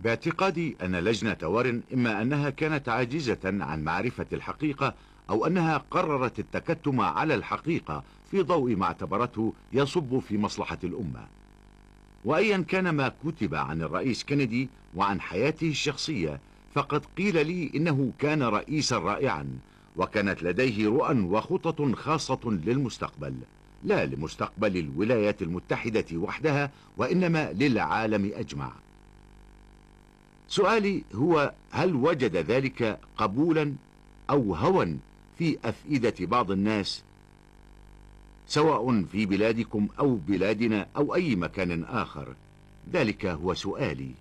باعتقادي أن لجنة وارن إما أنها كانت عاجزة عن معرفة الحقيقة أو أنها قررت التكتم على الحقيقة في ضوء ما اعتبرته يصب في مصلحة الأمة. وأيا كان ما كتب عن الرئيس كينيدي وعن حياته الشخصية، فقد قيل لي إنه كان رئيسا رائعا، وكانت لديه رؤى وخطط خاصة للمستقبل، لا لمستقبل الولايات المتحدة وحدها وإنما للعالم أجمع. سؤالي هو: هل وجد ذلك قبولا أو هوى في أفئدة بعض الناس، سواء في بلادكم أو بلادنا أو أي مكان آخر؟ ذلك هو سؤالي.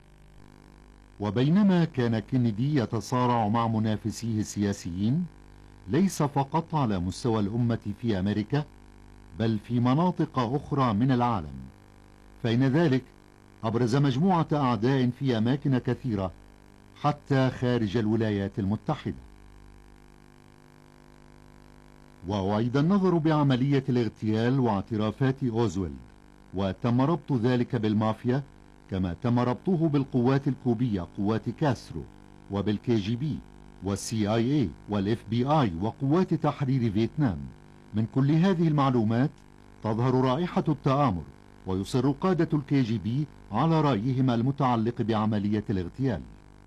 وبينما كان كينيدي يتصارع مع منافسيه السياسيين ليس فقط على مستوى الأمة في أمريكا بل في مناطق أخرى من العالم، فإن ذلك أبرز مجموعة أعداء في أماكن كثيرة حتى خارج الولايات المتحدة. وأعيد النظر بعملية الاغتيال واعترافات أوزويلد، وتم ربط ذلك بالمافيا كما تم ربطه بالقوات الكوبية قوات كاسترو، وبالكي جي بي والسي اي اي والاف بي اي وقوات تحرير فيتنام. من كل هذه المعلومات تظهر رائحة التآمر، ويصر قادة الكي جي بي على رأيهم المتعلق بعملية الاغتيال.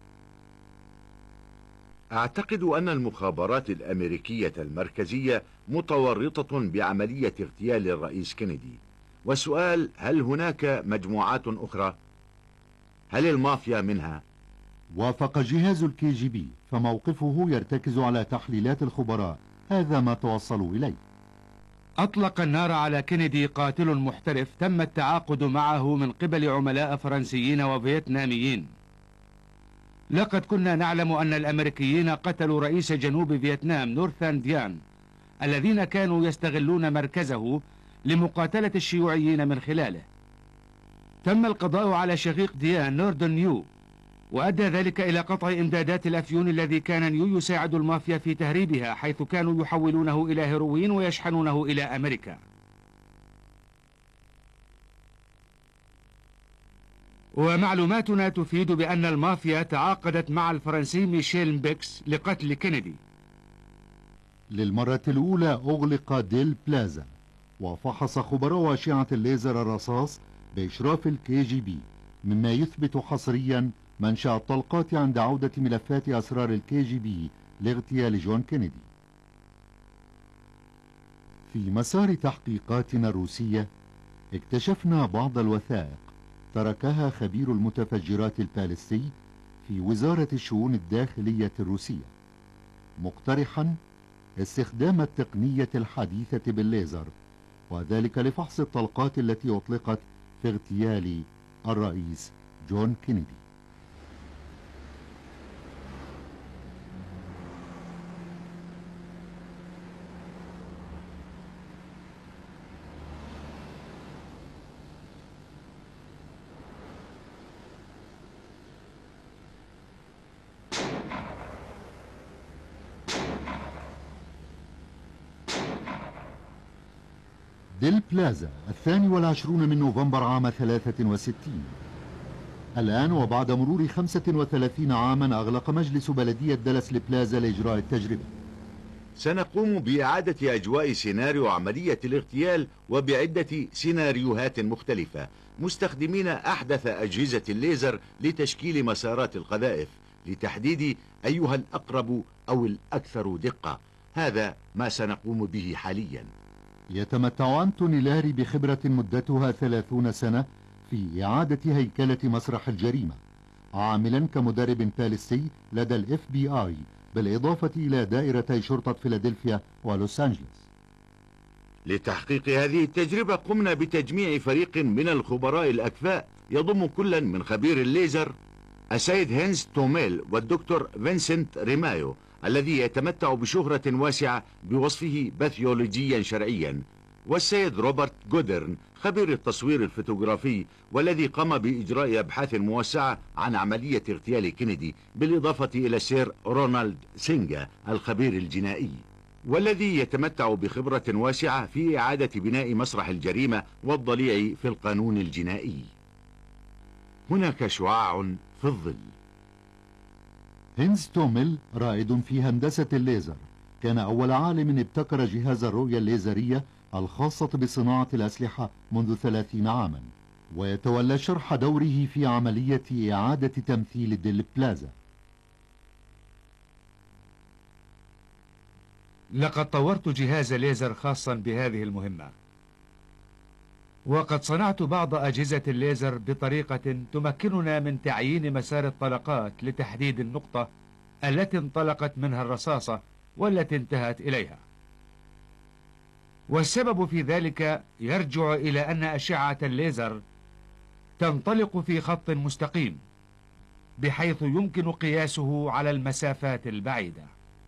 أعتقد أن المخابرات الأمريكية المركزية متورطة بعملية اغتيال الرئيس كينيدي. والسؤال: هل هناك مجموعات أخرى؟ هل المافيا منها؟ وافق جهاز الكي جي بي، فموقفه يرتكز على تحليلات الخبراء. هذا ما توصلوا إليه. أطلق النار على كينيدي قاتل محترف تم التعاقد معه من قبل عملاء فرنسيين وفيتناميين. لقد كنا نعلم أن الأمريكيين قتلوا رئيس جنوب فيتنام نورثان ديان، الذين كانوا يستغلون مركزه لمقاتلة الشيوعيين من خلاله. تم القضاء على شقيق ديان نوردن نيو، وأدى ذلك إلى قطع إمدادات الأفيون الذي كان نيو يساعد المافيا في تهريبها، حيث كانوا يحولونه إلى هيروين ويشحنونه إلى أمريكا. ومعلوماتنا تفيد بأن المافيا تعاقدت مع الفرنسي ميشيل بيكس لقتل كينيدي. للمرة الأولى أغلق ديل بلازا، وفحص خبراء أشعة الليزر الرصاص بإشراف الكي جي بي، مما يثبت حصريا منشأ الطلقات عند عودة ملفات أسرار الكي جي بي لاغتيال جون كينيدي. في مسار تحقيقاتنا الروسية اكتشفنا بعض الوثائق تركها خبير المتفجرات البالستي في وزارة الشؤون الداخلية الروسية، مقترحا استخدام التقنية الحديثة بالليزر، وذلك لفحص الطلقات التي أطلقت في اغتيال الرئيس جون كينيدي. ديل بلازا 22 من نوفمبر عام 63. الآن وبعد مرور 35 عاما أغلق مجلس بلدية دالاس لبلازا لإجراء التجربة. سنقوم بإعادة أجواء سيناريو عملية الاغتيال وبعدة سيناريوهات مختلفة، مستخدمين أحدث أجهزة الليزر لتشكيل مسارات القذائف لتحديد أيها الأقرب أو الأكثر دقة. هذا ما سنقوم به حاليا. يتمتع أنتوني لاري بخبرة مدتها 30 سنة في إعادة هيكلة مسرح الجريمة، عاملا كمدرب باليستي لدى الاف بي اي، بالإضافة إلى دائرتي شرطة فيلادلفيا ولوس أنجلوس. لتحقيق هذه التجربة قمنا بتجميع فريق من الخبراء الأكفاء يضم كلا من خبير الليزر السيد هينز توميل والدكتور فينسنت ريمايو الذي يتمتع بشهرة واسعة بوصفه باثيولوجيا شرعيا، والسيد روبرت جودرن خبير التصوير الفوتوغرافي والذي قام بإجراء أبحاث موسعة عن عملية اغتيال كينيدي، بالإضافة إلى السير رونالد سينجا الخبير الجنائي والذي يتمتع بخبرة واسعة في إعادة بناء مسرح الجريمة والضليع في القانون الجنائي. هناك شعاع في الظل. هينز توميل رائد في هندسة الليزر، كان أول عالم ابتكر جهاز الرؤية الليزرية الخاصة بصناعة الأسلحة منذ 30 عاما، ويتولى شرح دوره في عملية إعادة تمثيل ديل بلازا. لقد طورت جهاز ليزر خاصا بهذه المهمة، وقد صنعت بعض أجهزة الليزر بطريقة تمكننا من تعيين مسار الطلقات لتحديد النقطة التي انطلقت منها الرصاصة والتي انتهت إليها. والسبب في ذلك يرجع إلى أن أشعة الليزر تنطلق في خط مستقيم، بحيث يمكن قياسه على المسافات البعيدة.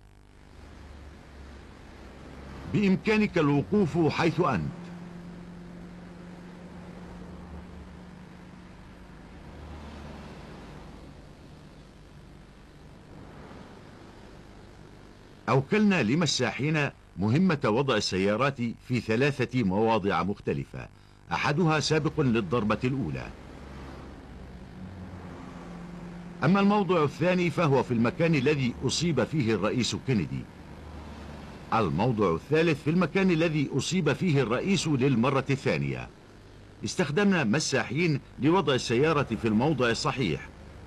بإمكانك الوقوف حيث أنت. أوكلنا لمساحين مهمة وضع السيارات في 3 مواضع مختلفة، أحدها سابق للضربة الأولى. أما الموضع الثاني فهو في المكان الذي أصيب فيه الرئيس كينيدي. الموضع الثالث في المكان الذي أصيب فيه الرئيس للمرة الثانية. استخدمنا مساحين لوضع السيارة في الموضع الصحيح.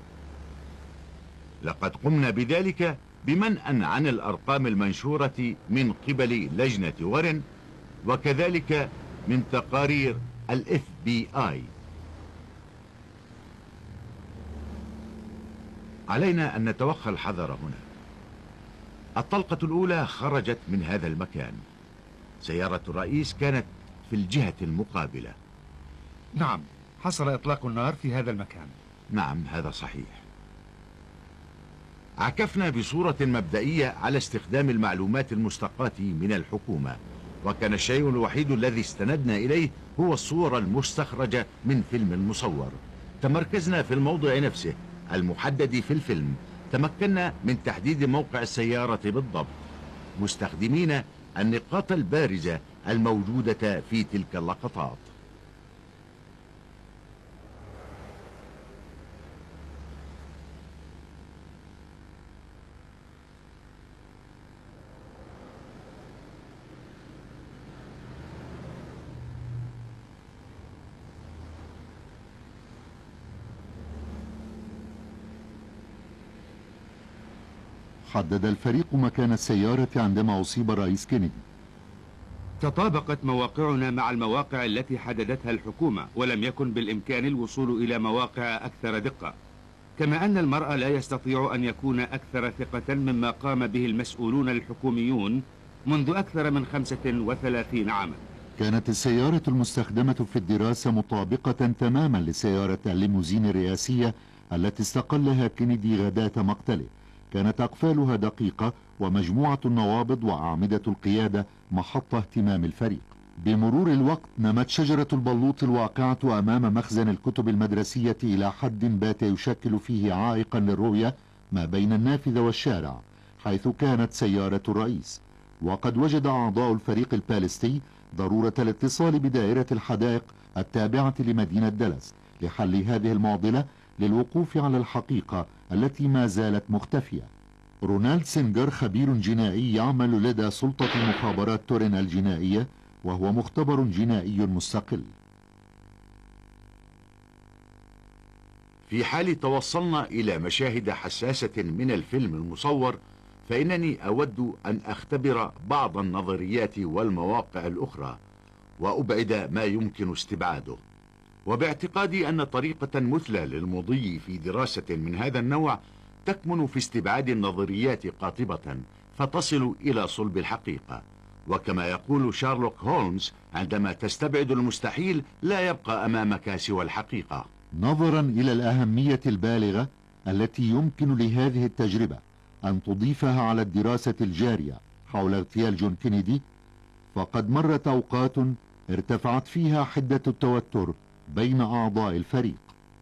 لقد قمنا بذلك بمنأ عن الأرقام المنشورة من قبل لجنة وارن، وكذلك من تقارير FBI. علينا أن نتوخى الحذر هنا. الطلقة الأولى خرجت من هذا المكان. سيارة الرئيس كانت في الجهة المقابلة. نعم، حصل إطلاق النار في هذا المكان. نعم، هذا صحيح. عكفنا بصورة مبدئية على استخدام المعلومات المستقاة من الحكومة، وكان الشيء الوحيد الذي استندنا إليه هو الصور المستخرجة من فيلم مصور. تمركزنا في الموضع نفسه المحدد في الفيلم. تمكنا من تحديد موقع السيارة بالضبط، مستخدمين النقاط البارزة الموجودة في تلك اللقطات. حدد الفريق مكان السيارة عندما أصيب الرئيس كينيدي. تطابقت مواقعنا مع المواقع التي حددتها الحكومة، ولم يكن بالإمكان الوصول إلى مواقع أكثر دقة، كما أن المرء لا يستطيع أن يكون أكثر ثقة مما قام به المسؤولون الحكوميون منذ أكثر من 35 عاما. كانت السيارة المستخدمة في الدراسة مطابقة تماما لسيارة الليموزين الرئاسية التي استقلها كينيدي غداة مقتله. كانت أقفالها دقيقة، ومجموعة النوابض وأعمدة القيادة محط اهتمام الفريق. بمرور الوقت نمت شجرة البلوط الواقعة أمام مخزن الكتب المدرسية إلى حد بات يشكل فيه عائقا للرؤية ما بين النافذة والشارع حيث كانت سيارة الرئيس. وقد وجد أعضاء الفريق البالستي ضرورة الاتصال بدائرة الحدائق التابعة لمدينة دالاس لحل هذه المعضلة للوقوف على الحقيقة التي ما زالت مختفية. رونالد سينجر خبير جنائي يعمل لدى سلطة مخابرات تورين الجنائية، وهو مختبر جنائي مستقل. في حال توصلنا إلى مشاهد حساسة من الفيلم المصور، فإنني أود أن أختبر بعض النظريات والمواقع الأخرى وأبعد ما يمكن استبعاده. وباعتقادي أن طريقة مثلى للمضي في دراسة من هذا النوع تكمن في استبعاد النظريات قاطبة فتصل إلى صلب الحقيقة. وكما يقول شارلوك هولمز، عندما تستبعد المستحيل لا يبقى أمامك سوى الحقيقة. نظرا إلى الأهمية البالغة التي يمكن لهذه التجربة أن تضيفها على الدراسة الجارية حول اغتيال جون كينيدي، فقد مرت أوقات ارتفعت فيها حدة التوتر بين أعضاء الفريق،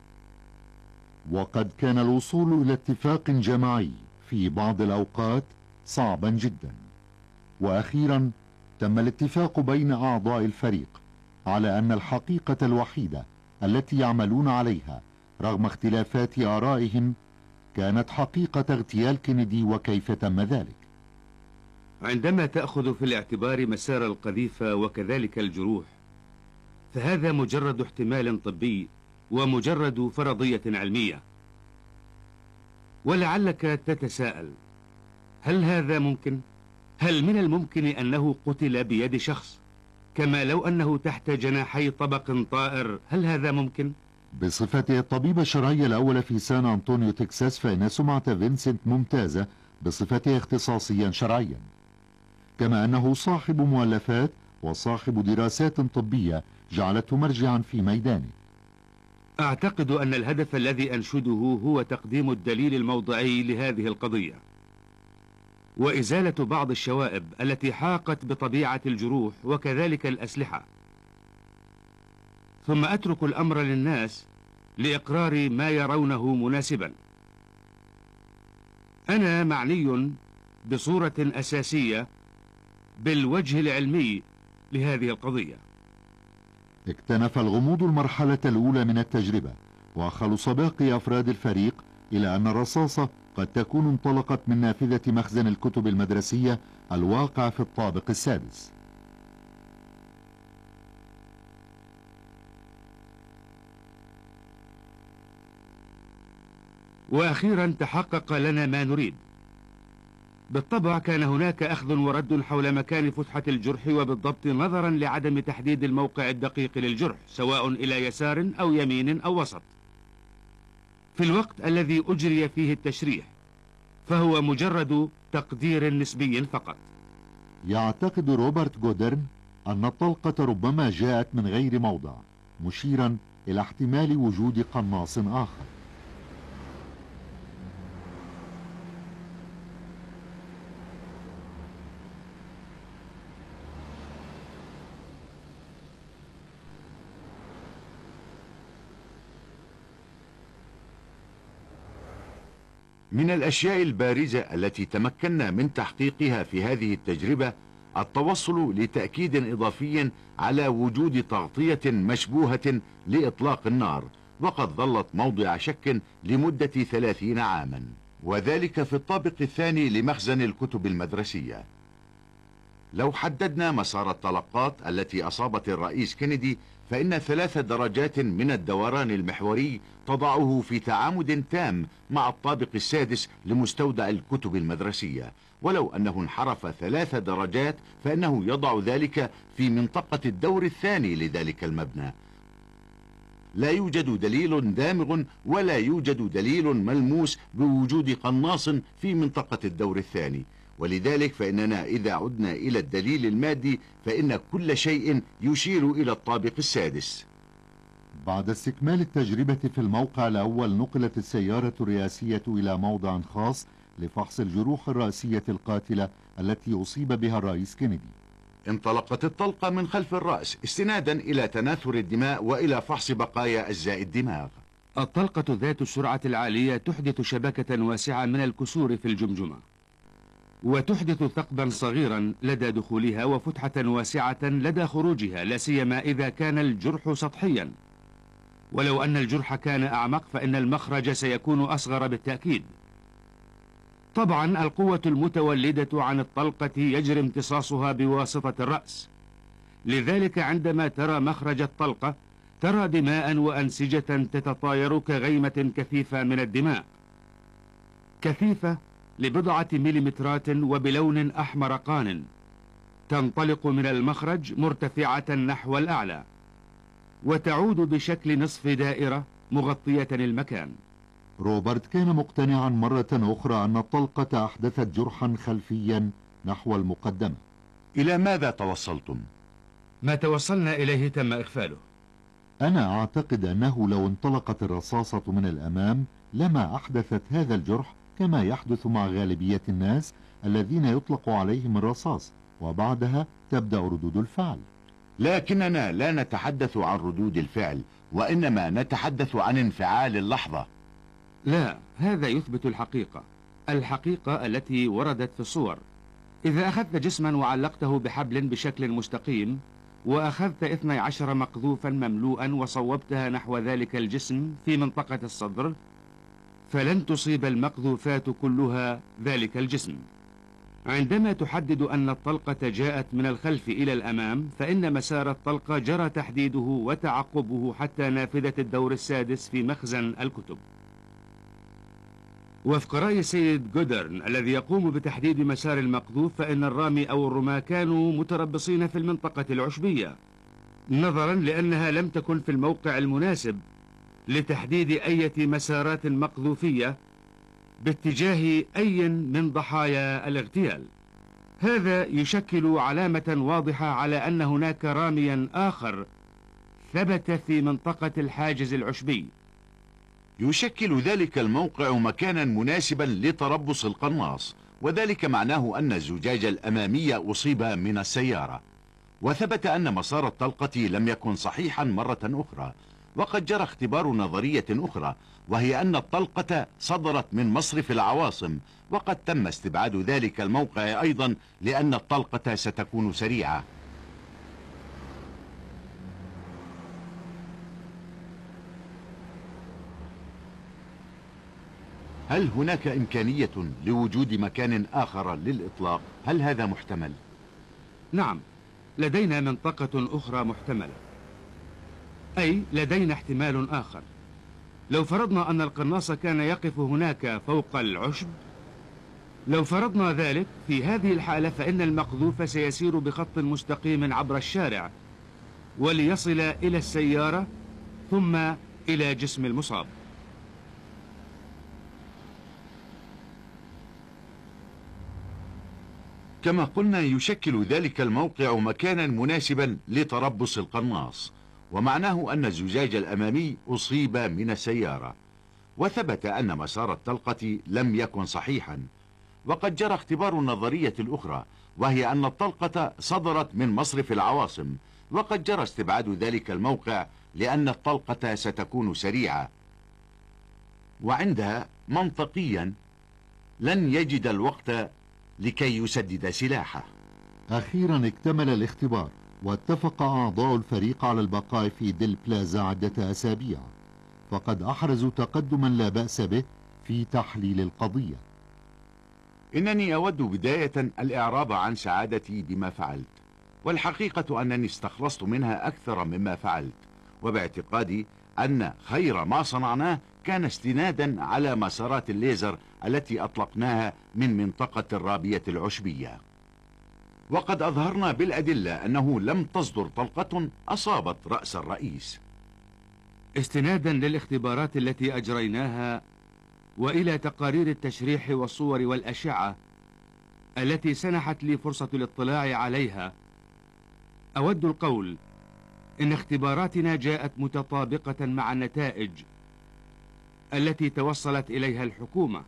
وقد كان الوصول إلى اتفاق جماعي في بعض الأوقات صعبا جدا. وأخيرا تم الاتفاق بين أعضاء الفريق على أن الحقيقة الوحيدة التي يعملون عليها رغم اختلافات آرائهم كانت حقيقة اغتيال كينيدي وكيف تم ذلك. عندما تأخذ في الاعتبار مسار القذيفة وكذلك الجروح، فهذا مجرد احتمال طبي ومجرد فرضية علمية. ولعلك تتساءل، هل هذا ممكن؟ هل من الممكن أنه قتل بيد شخص كما لو أنه تحت جناحي طبق طائر؟ هل هذا ممكن؟ بصفته الطبيب الشرعي الأول في سان أنطونيو تكساس، فإن سمعة فينسنت ممتازة بصفته اختصاصيا شرعيا، كما أنه صاحب مؤلفات وصاحب دراسات طبية جعلته مرجعا في ميدانه. أعتقد أن الهدف الذي أنشده هو تقديم الدليل الموضعي لهذه القضية وإزالة بعض الشوائب التي حاقت بطبيعة الجروح وكذلك الأسلحة، ثم أترك الأمر للناس لإقرار ما يرونه مناسبا. أنا معني بصورة أساسية بالوجه العلمي لهذه القضية. اكتنف الغموض المرحلة الأولى من التجربة، وخلص باقي أفراد الفريق إلى أن الرصاصة قد تكون انطلقت من نافذة مخزن الكتب المدرسية الواقع في الطابق السادس. وأخيرا تحقق لنا ما نريد. بالطبع كان هناك أخذ ورد حول مكان فتحة الجرح، وبالضبط نظرا لعدم تحديد الموقع الدقيق للجرح سواء إلى يسار أو يمين أو وسط في الوقت الذي أجري فيه التشريح، فهو مجرد تقدير نسبي فقط. يعتقد روبرت جودرن أن الطلقة ربما جاءت من غير موضع، مشيرا إلى احتمال وجود قناص آخر. من الأشياء البارزة التي تمكنا من تحقيقها في هذه التجربة التوصل لتأكيد إضافي على وجود تغطية مشبوهة لإطلاق النار، وقد ظلت موضع شك لمدة 30 عاما، وذلك في الطابق الثاني لمخزن الكتب المدرسية. لو حددنا مسار الطلقات التي أصابت الرئيس كينيدي، فإن 3 درجات من الدوران المحوري تضعه في تعامد تام مع الطابق السادس لمستودع الكتب المدرسية، ولو أنه انحرف 3 درجات فإنه يضع ذلك في منطقة الدور الثاني لذلك المبنى. لا يوجد دليل دامغ ولا يوجد دليل ملموس بوجود قناص في منطقة الدور الثاني، ولذلك فإننا إذا عدنا إلى الدليل المادي فإن كل شيء يشير إلى الطابق السادس. بعد استكمال التجربة في الموقع الأول، نقلت السيارة الرئاسية إلى موضع خاص لفحص الجروح الرأسية القاتلة التي أصيب بها الرئيس كينيدي. انطلقت الطلقة من خلف الرأس استنادا إلى تناثر الدماء وإلى فحص بقايا أجزاء الدماغ. الطلقة ذات السرعة العالية تحدث شبكة واسعة من الكسور في الجمجمة، وتحدث ثقبا صغيرا لدى دخولها وفتحة واسعة لدى خروجها، لا سيما إذا كان الجرح سطحيا. ولو أن الجرح كان أعمق فإن المخرج سيكون أصغر بالتأكيد. طبعا القوة المتولدة عن الطلقة يجري امتصاصها بواسطة الرأس، لذلك عندما ترى مخرج الطلقة ترى دماء وأنسجة تتطاير كغيمة كثيفة من الدماء، كثيفة لبضعة مليمترات وبلون أحمر قان، تنطلق من المخرج مرتفعة نحو الأعلى وتعود بشكل نصف دائرة مغطية المكان. روبرت كان مقتنعا مرة أخرى أن الطلقة أحدثت جرحا خلفيا نحو المقدمة. إلى ماذا توصلتم؟ ما توصلنا إليه تم إغفاله. أنا أعتقد أنه لو انطلقت الرصاصة من الأمام لما أحدثت هذا الجرح، كما يحدث مع غالبية الناس الذين يطلق عليهم الرصاص، وبعدها تبدأ ردود الفعل. لكننا لا نتحدث عن ردود الفعل، وإنما نتحدث عن انفعال اللحظة. لا، هذا يثبت الحقيقة التي وردت في الصور. إذا أخذت جسما وعلقته بحبل بشكل مستقيم وأخذت 12 مقذوفا مملوءا وصوبتها نحو ذلك الجسم في منطقة الصدر، فلن تصيب المقذوفات كلها ذلك الجسم. عندما تحدد أن الطلقة جاءت من الخلف إلى الأمام، فإن مسار الطلقة جرى تحديده وتعقبه حتى نافذة الدور السادس في مخزن الكتب. وفق رأي السيد جودرن الذي يقوم بتحديد مسار المقذوف، فإن الرامي أو الرماة كانوا متربصين في المنطقة العشبية، نظرا لأنها لم تكن في الموقع المناسب لتحديد أي مسارات مقذوفية باتجاه أي من ضحايا الاغتيال. هذا يشكل علامة واضحة على أن هناك راميا آخر ثبت في منطقة الحاجز العشبي. يشكل ذلك الموقع مكانا مناسبا لتربص القناص، وذلك معناه أن الزجاج الأمامي أصيب من السيارة. وثبت أن مسار الطلقة لم يكن صحيحا مرة أخرى. وقد جرى اختبار نظرية أخرى، وهي أن الطلقة صدرت من مصرف العواصم، وقد تم استبعاد ذلك الموقع أيضا لأن الطلقة ستكون سريعة. هل هناك إمكانية لوجود مكان آخر للإطلاق؟ هل هذا محتمل؟ نعم، لدينا منطقة أخرى محتملة، أي لدينا احتمال آخر. لو فرضنا أن القناص كان يقف هناك فوق العشب، لو فرضنا ذلك، في هذه الحالة فإن المقذوف سيسير بخط مستقيم عبر الشارع وليصل إلى السيارة ثم إلى جسم المصاب. كما قلنا، يشكل ذلك الموقع مكانا مناسبا لتربص القناص، ومعناه أن الزجاج الأمامي أصيب من السيارة. وثبت أن مسار الطلقة لم يكن صحيحا. وقد جرى اختبار النظرية الأخرى، وهي أن الطلقة صدرت من مصرف العواصم، وقد جرى استبعاد ذلك الموقع لأن الطلقة ستكون سريعة، وعندها منطقيا لن يجد الوقت لكي يسدد سلاحه. أخيرا اكتمل الاختبار، واتفق أعضاء الفريق على البقاء في ديل بلازا عدة أسابيع، فقد أحرزوا تقدما لا بأس به في تحليل القضية. إنني أود بداية الإعراب عن سعادتي بما فعلت، والحقيقة أنني استخلصت منها أكثر مما فعلت، وباعتقادي أن خير ما صنعناه كان استنادا على مسارات الليزر التي أطلقناها من منطقة الرابية العشبية. وقد أظهرنا بالأدلة أنه لم تصدر طلقة أصابت رأس الرئيس. استنادا للاختبارات التي أجريناها وإلى تقارير التشريح والصور والأشعة التي سنحت لي فرصة الاطلاع عليها، أود القول إن اختباراتنا جاءت متطابقة مع النتائج التي توصلت إليها الحكومة.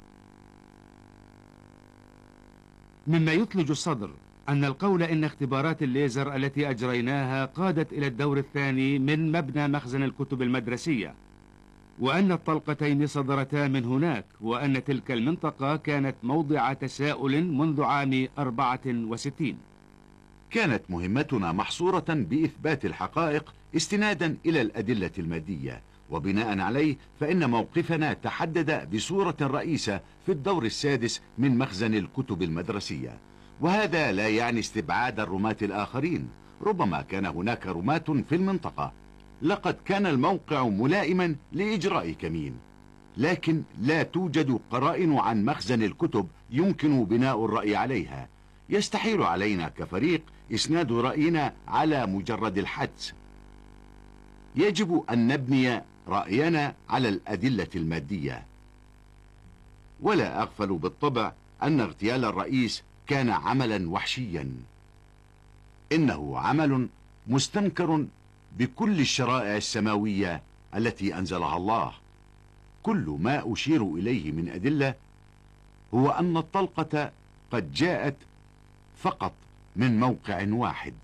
مما يثلج الصدر أن القول إن اختبارات الليزر التي أجريناها قادت إلى الدور الثاني من مبنى مخزن الكتب المدرسية، وأن الطلقتين صدرتا من هناك، وأن تلك المنطقة كانت موضع تساؤل منذ عام 64. كانت مهمتنا محصورة بإثبات الحقائق استنادا إلى الأدلة المادية، وبناء عليه فإن موقفنا تحدد بصورة رئيسة في الدور السادس من مخزن الكتب المدرسية. وهذا لا يعني استبعاد الرماة الآخرين، ربما كان هناك رماة في المنطقة. لقد كان الموقع ملائما لإجراء كمين، لكن لا توجد قرائن عن مخزن الكتب يمكن بناء الرأي عليها. يستحيل علينا كفريق إسناد رأينا على مجرد الحدس. يجب أن نبني رأينا على الأدلة المادية. ولا أغفل بالطبع أن اغتيال الرئيس كان عملا وحشيا. إنه عمل مستنكر بكل الشرائع السماوية التي أنزلها الله. كل ما أشير إليه من أدلة هو أن الطلقة قد جاءت فقط من موقع واحد.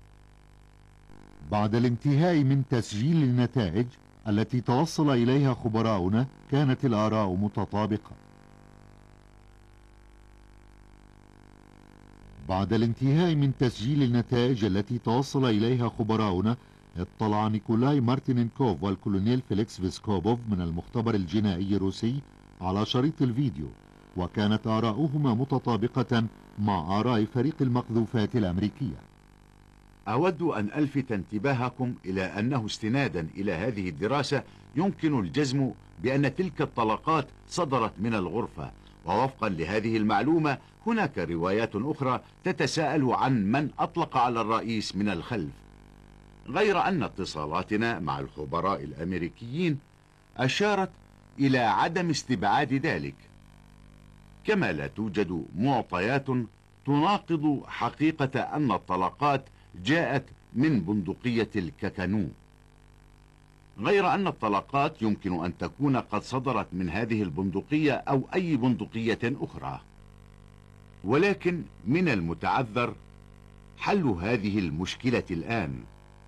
بعد الانتهاء من تسجيل النتائج التي توصل إليها خبراؤنا، كانت الآراء متطابقة. بعد الانتهاء من تسجيل النتائج التي توصل إليها خبراؤنا، اطلع نيكولاي مارتينينكوف والكولونيل فيليكس فيسكوبوف من المختبر الجنائي الروسي على شريط الفيديو، وكانت آراؤهما متطابقة مع آراء فريق المقذوفات الأمريكية. أود أن ألفت انتباهكم إلى أنه استنادا إلى هذه الدراسة يمكن الجزم بأن تلك الطلقات صدرت من الغرفة، ووفقا لهذه المعلومة هناك روايات أخرى تتساءل عن من أطلق على الرئيس من الخلف، غير أن اتصالاتنا مع الخبراء الأمريكيين أشارت إلى عدم استبعاد ذلك، كما لا توجد معطيات تناقض حقيقة أن الطلقات جاءت من بندقية الكاكانو، غير أن الطلقات يمكن أن تكون قد صدرت من هذه البندقية أو أي بندقية أخرى، ولكن من المتعذر حل هذه المشكلة الآن.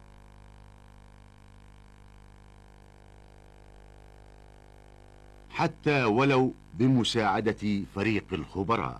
حتى ولو بمساعدة فريق الخبراء.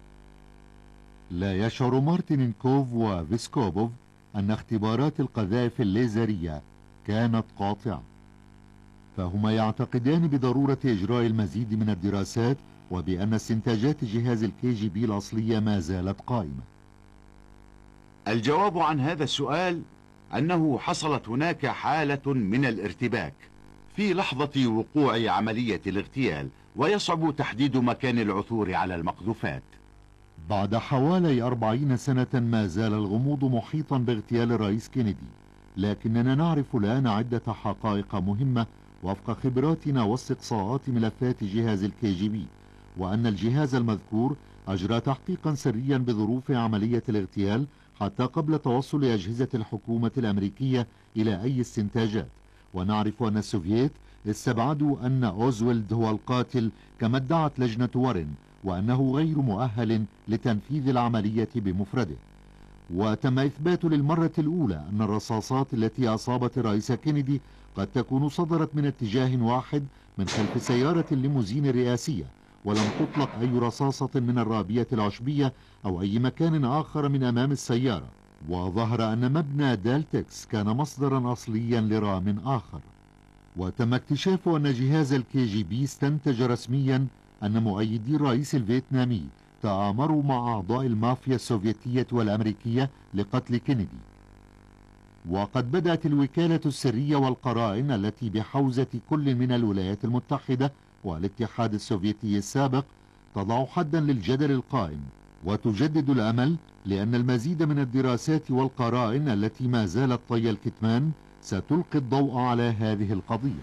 لا يشعر مارتينينكوف وفيسكوبوف أن اختبارات القذائف الليزرية كانت قاطعة، فهما يعتقدان بضرورة إجراء المزيد من الدراسات، وبأن استنتاجات جهاز الكي جي بي الأصلية ما زالت قائمة. الجواب عن هذا السؤال أنه حصلت هناك حالة من الارتباك في لحظة وقوع عملية الاغتيال، ويصعب تحديد مكان العثور على المقذوفات. بعد حوالي 40 سنة ما زال الغموض محيطا باغتيال الرئيس كينيدي، لكننا نعرف الآن عدة حقائق مهمة وفق خبراتنا واستقصاءات ملفات جهاز الكي جي بي، وأن الجهاز المذكور أجرى تحقيقا سريا بظروف عملية الاغتيال حتى قبل توصل أجهزة الحكومة الأمريكية إلى أي استنتاجات، ونعرف أن السوفييت استبعدوا أن أوزويلد هو القاتل كما ادعت لجنة وارن، وأنه غير مؤهل لتنفيذ العملية بمفرده. وتم إثبات للمرة الأولى أن الرصاصات التي أصابت الرئيس كينيدي قد تكون صدرت من اتجاه واحد من خلف سيارة الليموزين الرئاسية، ولم تطلق أي رصاصة من الرابية العشبية أو أي مكان آخر من أمام السيارة. وظهر أن مبنى دالتكس كان مصدرا أصليا لرام آخر. وتم اكتشاف أن جهاز الكي جي بي استنتج رسميا أن مؤيدي الرئيس الفيتنامي تآمروا مع أعضاء المافيا السوفيتية والأمريكية لقتل كينيدي. وقد بدأت الوكالة السرية والقرائن التي بحوزة كل من الولايات المتحدة والاتحاد السوفيتي السابق تضع حدا للجدل القائم، وتجدد الأمل لأن المزيد من الدراسات والقرائن التي ما زالت طي الكتمان ستلقي الضوء على هذه القضية.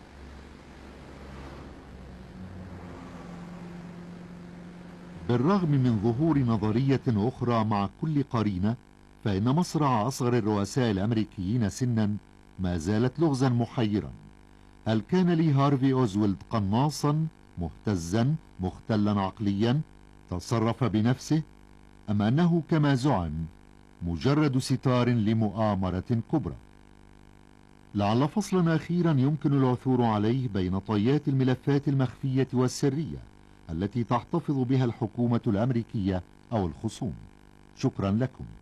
بالرغم من ظهور نظرية أخرى مع كل قرينة، فإن مصرع أصغر الرؤساء الأمريكيين سنا ما زالت لغزا محيرا. هل كان لي هارفي أوزويلد قناصا مهتزا مختلا عقليا تصرف بنفسه، أم أنه كما زعم مجرد ستار لمؤامرة كبرى؟ لعل فصلا أخيرا يمكن العثور عليه بين طيات الملفات المخفية والسرية التي تحتفظ بها الحكومة الأمريكية أو الخصوم. شكرا لكم.